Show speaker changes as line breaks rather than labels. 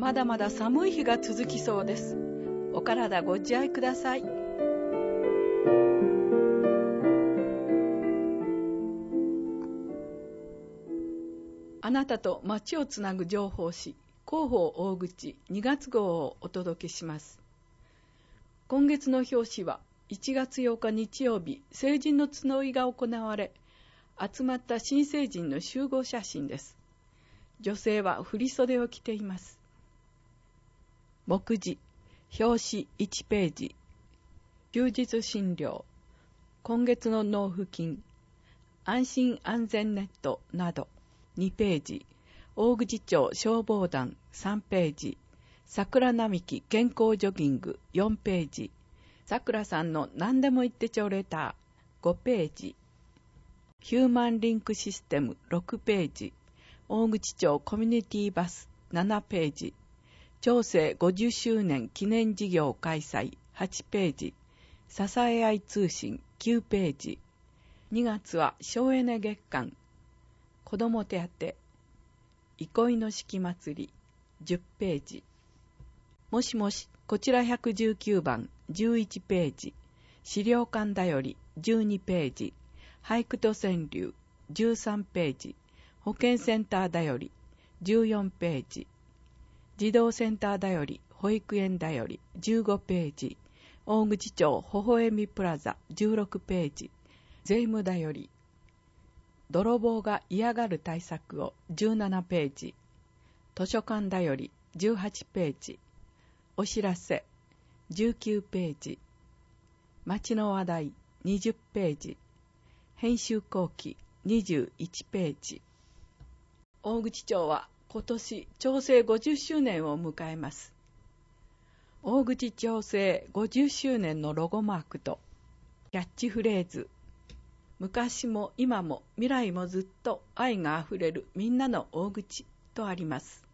まだまだ寒い日が続きそうです。お体ご自愛ください。あなたと街をつなぐ情報誌、広報大口2月号をお届けします。今月の表紙は1月8日日曜日、成人の集いが行われ、集まった新成人の集合写真です。女性は振袖を着ています。目次、表紙1ページ、休日診療、今月の納付金、安心安全ネットなど2ページ、大口町消防団3ページ、桜並木健康ジョギング4ページ、桜さんの何でも言ってちょレター5ページ、ヒューマンリンクシステム6ページ、大口町コミュニティバス7ページ、町政50周年記念事業開催8ページ、支え合い通信9ページ、2月は省エネ月間、子ども手当、憩いの式祭り10ページ、もしもし、こちら119番11ページ、資料館だより12ページ、俳句と川柳13ページ、保健センターだより14ページ、児童センターだより保育園だより15ページ、大口町ほほえみプラザ16ページ、税務だより泥棒が嫌がる対策を17ページ、図書館だより18ページ、お知らせ19ページ、街の話題20ページ、編集後期21ページ。大口町は今年町政50周年を迎えます。大口町政50周年のロゴマークとキャッチフレーズ、昔も今も未来もずっと愛があふれるみんなの大口とあります。